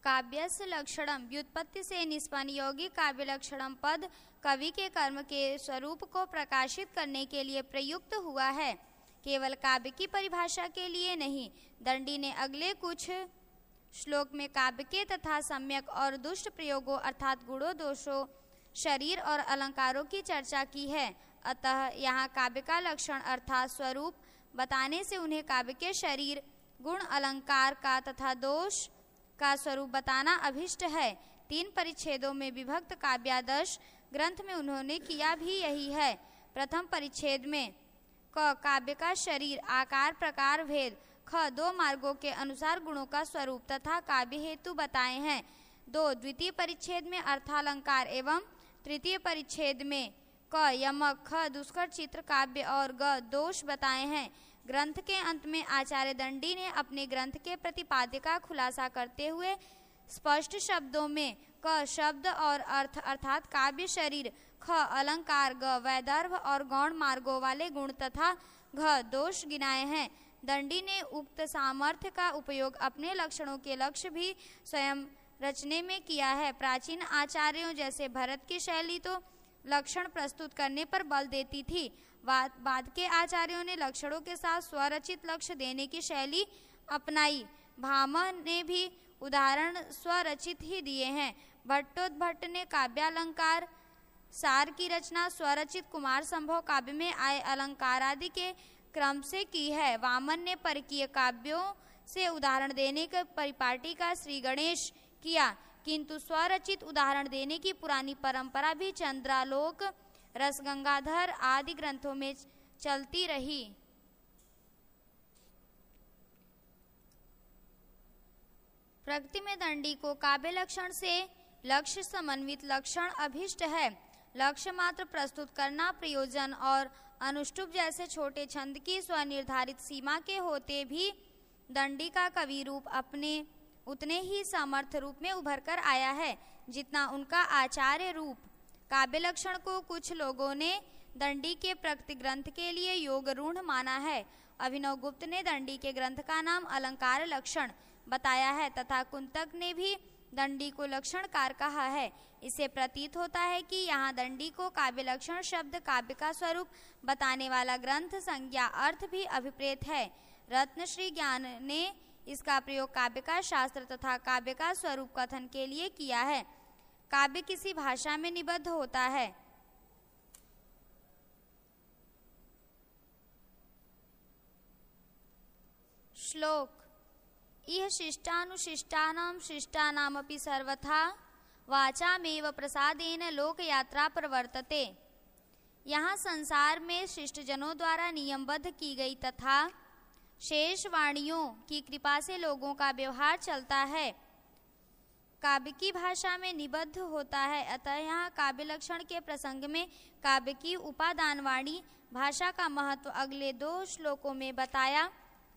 काव्यस्य लक्षणम व्युत्पत्ति से निष्पन्न यौगिक काव्य लक्षणम पद कवि के कर्म के स्वरूप को प्रकाशित करने के लिए प्रयुक्त हुआ है, केवल काव्य की परिभाषा के लिए नहीं। दंडी ने अगले कुछ श्लोक में काव्य के तथा सम्यक और दुष्ट प्रयोगों अर्थात गुणों, दोषों, शरीर और अलंकारों की चर्चा की है। अतः यहाँ काव्य का लक्षण अर्थात स्वरूप बताने से उन्हें काव्य के शरीर, गुण, अलंकार का तथा दोष का स्वरूप बताना अभिष्ट है। 3 परिच्छेदों में विभक्त काव्यादर्श ग्रंथ में उन्होंने किया भी यही है। प्रथम परिच्छेद में क काव्य का शरीर, आकार, प्रकार, भेद, ख 2 मार्गों के अनुसार गुणों का स्वरूप तथा काव्य हेतु बताए हैं। 2 द्वितीय परिच्छेद में अर्थालंकार एवं तृतीय परिच्छेद में क यमक, ख दुष्कर चित्र काव्य और ग दोष बताए हैं। ग्रंथ के अंत में आचार्य दंडी ने अपने ग्रंथ के प्रतिपाद्य का खुलासा करते हुए स्पष्ट शब्दों में क शब्द और अर्थ अर्थात काव्य शरीर, ख अलंकार, ग वैदर्भ और गौण मार्गों वाले गुण तथा घ दोष गिनाए हैं। दंडी ने उक्त सामर्थ्य का उपयोग अपने लक्षणों के लक्ष्य भी स्वयं रचने में किया है। प्राचीन आचार्यों जैसे भरत की शैली तो लक्षण प्रस्तुत करने पर बल देती थी। बाद के आचार्यों ने लक्षणों के साथ स्वरचित लक्ष्य देने की शैली अपनाई। भामह ने भी उदाहरण स्वरचित ही दिए हैं। भट्टोद्भट्ट ने काव्यालंकार सार की रचना स्वरचित कुमार संभव काव्य में आए अलंकार आदि के क्रम से की है। वामन ने परकीय काव्यों से उदाहरण देने के परिपाटी का श्री गणेश किया, किंतु स्वरचित उदाहरण देने की पुरानी परंपरा भी चंद्रालोक, रसगंगाधर आदि ग्रंथों में चलती रही। प्रकृति में दंडी को काव्य लक्षण से लक्ष्य समन्वित लक्षण अभिष्ट है। लक्ष्य मात्र प्रस्तुत करना, प्रयोजन और अनुष्टुप जैसे छोटे छंद की स्वनिर्धारित सीमा के होते भी दंडी का कवि रूप अपने उतने ही समर्थ रूप में उभर कर आया है जितना उनका आचार्य रूप। काव्य लक्षण को कुछ लोगों ने दंडी के प्रकृति ग्रंथ के लिए योग रूढ़ माना है। अभिनव गुप्त ने दंडी के ग्रंथ का नाम अलंकार लक्षण बताया है तथा कुंतक ने भी दंडी को लक्षणकार कहा है। इसे प्रतीत होता है कि यहाँ दंडी को काव्य लक्षण शब्द काव्य का स्वरूप बताने वाला ग्रंथ संज्ञा अर्थ भी अभिप्रेत है। रत्नश्री ज्ञान ने इसका प्रयोग काव्य का शास्त्र तथा काव्य का स्वरूप कथन के लिए किया है। काव्य किसी भाषा में निबद्ध होता है। श्लोक इह शिष्टानुशिष्टानां शिष्टानामपि सर्वथा वाचामेव प्रसादेन लोकयात्रा प्रवर्तते। यहाँ संसार में शिष्ट जनों द्वारा नियमबद्ध की गई तथा शेष वाणियों की कृपा से लोगों का व्यवहार चलता है, काव्य की भाषा में निबद्ध होता है। अतः यहाँ काव्य लक्षण के प्रसंग में काव्य की उपादान वाणी भाषा का महत्व अगले 2 श्लोकों में बताया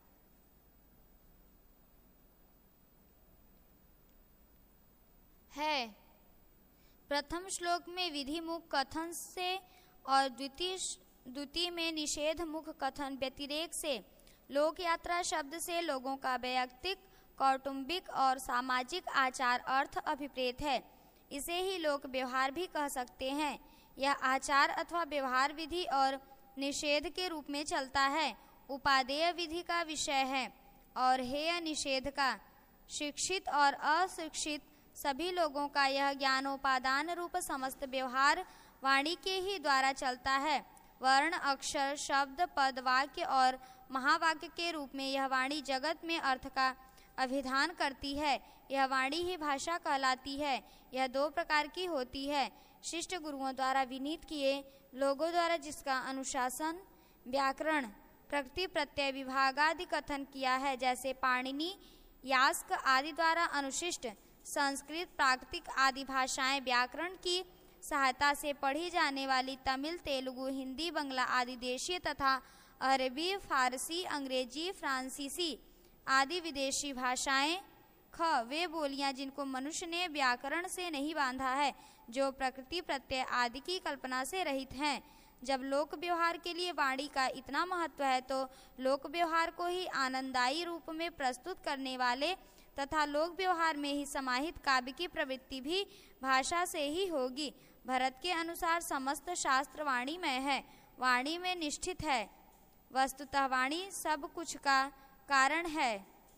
है। प्रथम श्लोक में विधि मुख कथन से और द्वितीय में निषेध मुख कथन व्यतिरेक से, लोक यात्रा शब्द से लोगों का वैयक्तिक, कौटुंबिक और सामाजिक आचार अर्थ अभिप्रेत है। इसे ही लोक व्यवहार भी कह सकते हैं। यह आचार अथवा व्यवहार विधि और निषेध के रूप में चलता है। उपादेय विधि का विषय है और हेय निषेध का। शिक्षित और अशिक्षित सभी लोगों का यह ज्ञानोपादान रूप समस्त व्यवहार वाणी के ही द्वारा चलता है। वर्ण, अक्षर, शब्द, पद, वाक्य और महावाक्य के रूप में यह वाणी जगत में अर्थ का अभिधान करती है। यह वाणी ही भाषा कहलाती है। यह 2 प्रकार की होती है। शिष्ट गुरुओं द्वारा विनीत किए, लोगों द्वारा जिसका अनुशासन, व्याकरण, प्रकृति प्रत्यय विभाग आदि कथन किया है, जैसे पाणिनि, यास्क आदि द्वारा अनुशिष्ट संस्कृत, प्राकृतिक आदि भाषाएं व्याकरण की सहायता से पढ़ी जाने वाली तमिल, तेलुगु, हिंदी, बंगला आदि देशीय तथा अरबी, फारसी, अंग्रेजी, फ्रांसीसी आदि विदेशी भाषाएं। ख वे बोलियां जिनको मनुष्य ने व्याकरण से नहीं बांधा है, जो प्रकृति प्रत्यय आदि की कल्पना से रहित हैं। जब लोक व्यवहार के लिए वाणी का इतना महत्व है तो लोक व्यवहार को ही आनंददायी रूप में प्रस्तुत करने वाले तथा लोक व्यवहार में ही समाहित काव्य की प्रवृत्ति भी भाषा से ही होगी। भरत के अनुसार समस्त शास्त्र वाणी में है, वाणी में निष्ठित है। वस्तुतः वाणी सब कुछ का कारण है।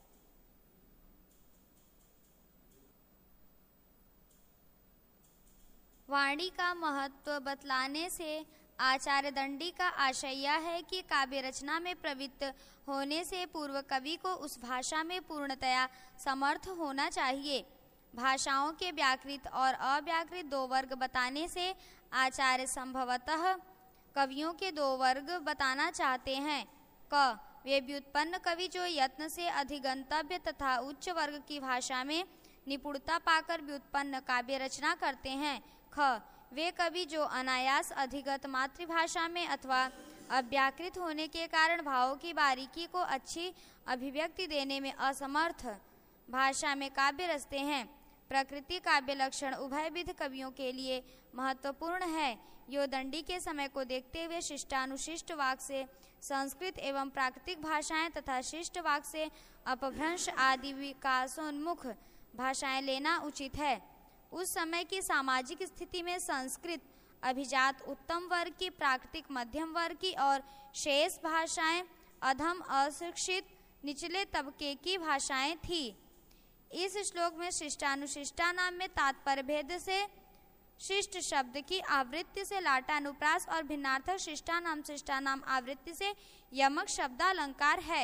वाणी का महत्व बतलाने से आचार्य दंडी का आशय यह है कि काव्य रचना में प्रवृत्त होने से पूर्व कवि को उस भाषा में पूर्णतया समर्थ होना चाहिए। भाषाओं के व्याकृत और अव्याकृत दो वर्ग बताने से आचार्य संभवतः कवियों के दो वर्ग बताना चाहते हैं। क वे व्युत्पन्न कवि जो यत्न से अधिगंतव्य तथा उच्च वर्ग की भाषा में निपुणता पाकर व्युत्पन्न काव्य रचना करते हैं। ख वे कवि जो अनायास अधिगत मातृभाषा में अथवा अव्याकृत होने के कारण भावों की बारीकी को अच्छी अभिव्यक्ति देने में असमर्थ भाषा में काव्य रचते हैं। प्रकृति काव्य लक्षण उभयविध कवियों के लिए महत्वपूर्ण है। यो दंडी के समय को देखते हुए शिष्टानुशिष्ट वाक से संस्कृत एवं प्राकृतिक भाषाएं तथा शिष्ट वाक से अपभ्रंश आदि विकासोन्मुख भाषाएं लेना उचित है। उस समय की सामाजिक स्थिति में संस्कृत अभिजात उत्तम वर्ग की, प्राकृतिक मध्यम वर्ग की और शेष भाषाएं अधम अशिक्षित निचले तबके की भाषाएं थी। इस श्लोक में शिष्टानुशिष्टा नाम में तात्पर्य भेद से शिष्ट शब्द की आवृत्ति से लाटानुप्रास और भिन्नार्थक शिष्टा नाम आवृत्ति से यमक शब्दालंकार है।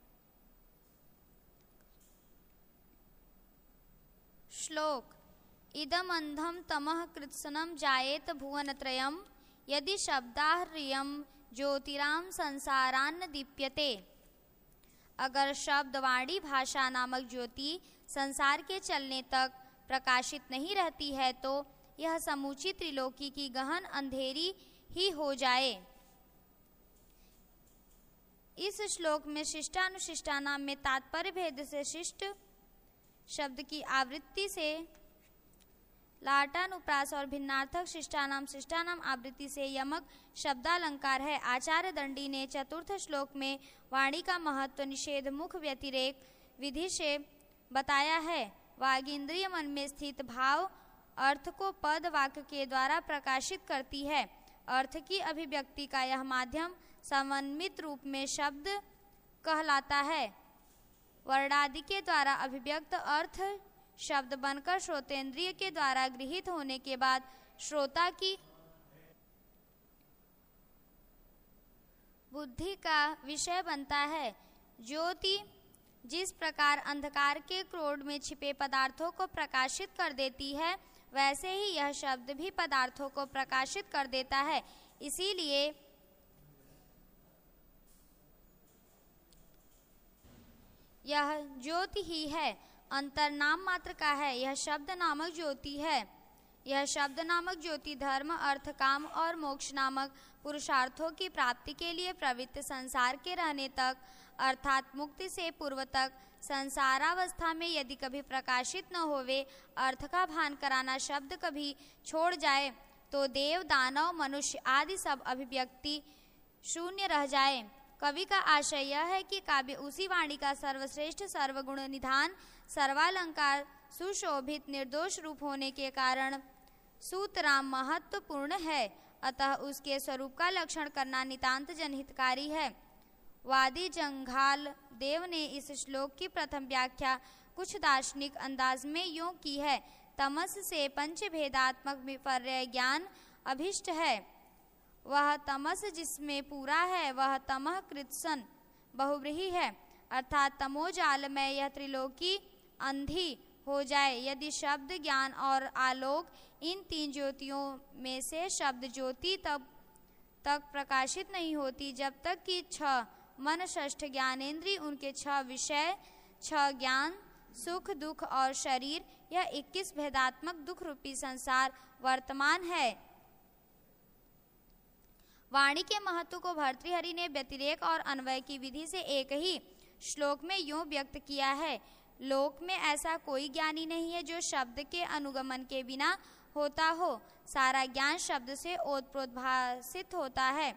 श्लोक इदम अंधम तमः कृत्सनम जायेत भुवनत्रयम् यदि शब्दाह्रियम ज्योतिराम संसारान्न दीप्यते। अगर शब्दवाणी भाषा नामक ज्योति संसार के चलने तक प्रकाशित नहीं रहती है तो यह समूची त्रिलोकी की गहन अंधेरी ही हो जाए। इस श्लोक में शिष्टानुशिष्टा नाम में तात्पर्य भेद से शिष्ट शब्द की आवृत्ति से लाटानुप्रास और भिन्नार्थक शिष्टानाम आवृत्ति से यमक शब्दालंकार है। आचार्य दंडी ने चतुर्थ श्लोक में वाणी का महत्व निषेध मुख व्यतिरेक विधि से बताया है। वागींद्रिय मन में स्थित भाव अर्थ को पद वाक्य के द्वारा प्रकाशित करती है। अर्थ की अभिव्यक्ति का यह माध्यम समन्वित रूप में शब्द कहलाता है। वर्णादि के द्वारा अभिव्यक्त अर्थ शब्द बनकर श्रोतेंद्रिय के द्वारा गृहीत होने के बाद श्रोता की बुद्धि का विषय बनता है। ज्योति जिस प्रकार अंधकार के क्रोध में छिपे पदार्थों को प्रकाशित कर देती है, वैसे ही यह शब्द भी पदार्थों को प्रकाशित कर देता है। इसीलिए यह ज्योति ही है, अंतर नाम मात्र का है। यह शब्द नामक ज्योति है। यह शब्द नामक ज्योति धर्म, अर्थ, काम और मोक्ष नामक पुरुषार्थों की प्राप्ति के लिए प्रवृत्त संसार के रहने तक अर्थात मुक्ति से पूर्व तक संसारावस्था में यदि कभी प्रकाशित न होवे, अर्थ का भान कराना शब्द कभी छोड़ जाए तो देव, दानव, मनुष्य आदि सब अभिव्यक्ति शून्य रह जाए। कवि का आशय यह है कि काव्य उसी वाणी का सर्वश्रेष्ठ, सर्वगुण निधान, सर्वालंकार, सुशोभित, निर्दोष रूप होने के कारण सूतराम महत्वपूर्ण है। अतः उसके स्वरूप का लक्षण करना नितांत जनहितकारी है। वादी जंघाल देव ने इस श्लोक की प्रथम व्याख्या कुछ दार्शनिक अंदाज में यूं की है। तमस से पंचभेदात्मक विपर्य ज्ञान अभिष्ट है। वह तमस जिसमें पूरा है वह तमः कृत्सन बहुव्रीहि है, अर्थात तमोजाल में यह त्रिलोकी अंधी हो जाए। यदि शब्द, ज्ञान और आलोक इन तीन ज्योतियों में से शब्द ज्योति तब तक प्रकाशित नहीं होती जब तक कि 6 मन, षष्ठ ज्ञानेन्द्रिय, उनके 6 विषय, 6 ज्ञान, सुख, दुख और शरीर, यह 21 भेदात्मक दुख रूपी संसार वर्तमान है। वाणी के महत्व को भर्तृहरि ने व्यतिरेक और अन्वय की विधि से एक ही श्लोक में यूं व्यक्त किया है। लोक में ऐसा कोई ज्ञानी नहीं है जो शब्द के अनुगमन के बिना होता हो। सारा ज्ञान शब्द से ओतप्रोद्भासित होता है।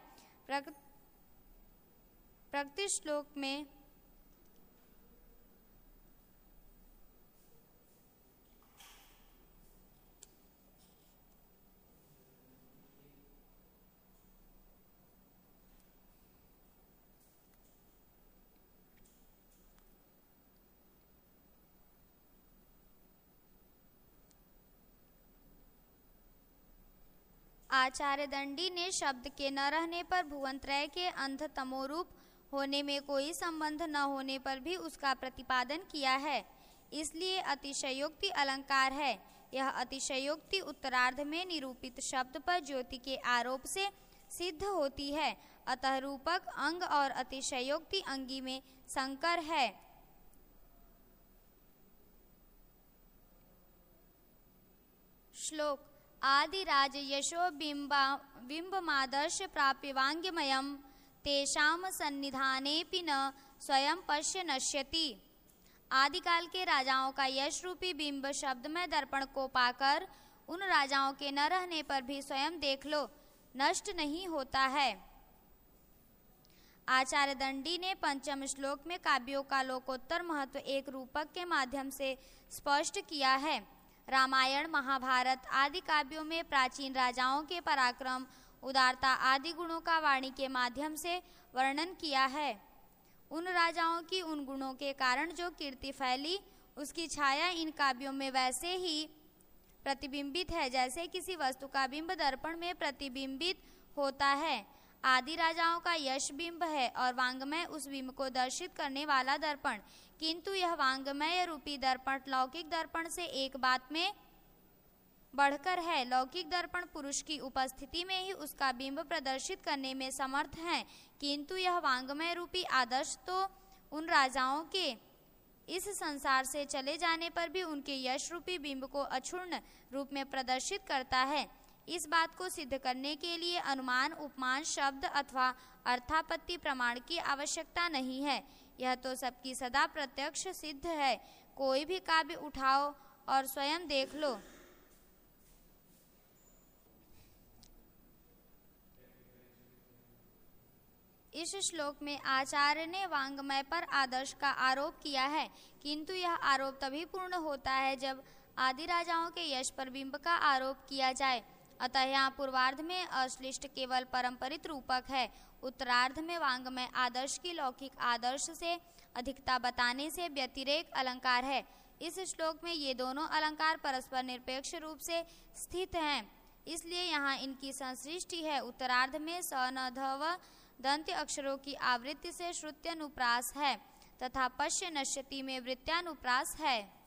प्रकृति श्लोक में आचार्य दंडी ने शब्द के न रहने पर भुवनत्रय के अंध तमोरूप होने में कोई संबंध न होने पर भी उसका प्रतिपादन किया है, इसलिए अतिशयोक्ति अलंकार है। यह अतिशयोक्ति उत्तरार्ध में निरूपित शब्द पर ज्योति के आरोप से सिद्ध होती है, अतः रूपक अंग और अतिशयोक्ति अंगी में संकर है। श्लोक आदिराज यशो बिंबमादर्श प्राप्य वांग्मयम् तेषां सन्निधानेऽपि न स्वयं पश्य नश्यति। आदिकाल के राजाओं का यश रूपी बिंब शब्द में दर्पण को पाकर उन राजाओं के न रहने पर भी स्वयं देख लो, नष्ट नहीं होता है। आचार्य दंडी ने पंचम श्लोक में काव्यों का लोकोत्तर महत्व एक रूपक के माध्यम से स्पष्ट किया है। रामायण, महाभारत आदि काव्यों में प्राचीन राजाओं के पराक्रम, उदारता आदि गुणों का वाणी के माध्यम से वर्णन किया है। उन राजाओं की उन गुणों के कारण जो कीर्ति फैली, उसकी छाया इन काव्यों में वैसे ही प्रतिबिंबित है जैसे किसी वस्तु का बिंब दर्पण में प्रतिबिंबित होता है। आदि राजाओं का यश बिंब है और वांग्मय उस बिंब को दर्शित करने वाला दर्पण, किंतु यह वांग्मय रूपी दर्पण लौकिक दर्पण से एक बात में बढ़कर है। लौकिक दर्पण पुरुष की उपस्थिति में ही उसका बिंब प्रदर्शित करने में समर्थ है, किंतु यह वांग्मय रूपी आदर्श तो उन राजाओं के इस संसार से चले जाने पर भी उनके यश रूपी बिंब को अक्षुण्ण रूप में प्रदर्शित करता है। इस बात को सिद्ध करने के लिए अनुमान, उपमान, शब्द अथवा अर्थापत्ति प्रमाण की आवश्यकता नहीं है। यह तो सबकी सदा प्रत्यक्ष सिद्ध है। कोई भी काव्य उठाओ और स्वयं देख लो। इस श्लोक में आचार्य ने वांग्मय पर आदर्श का आरोप किया है, किंतु यह आरोप तभी पूर्ण होता है जब आदि राजाओं के यश पर बिंब का आरोप किया जाए। अतः यहाँ पूर्वार्ध में अश्लिष्ट केवल परंपरित रूपक है, उत्तरार्ध में वांग्मय आदर्श की लौकिक आदर्श से अधिकता बताने से व्यतिरेक अलंकार है। इस श्लोक में ये दोनों अलंकार परस्पर निरपेक्ष रूप से स्थित हैं, इसलिए यहाँ इनकी संसृष्टि है। उत्तरार्ध में स, न, ध व दंत्य अक्षरों की आवृत्ति से श्रुत्यनुप्रास है तथा पश्य नश्यति में वृत्यानुप्रास है।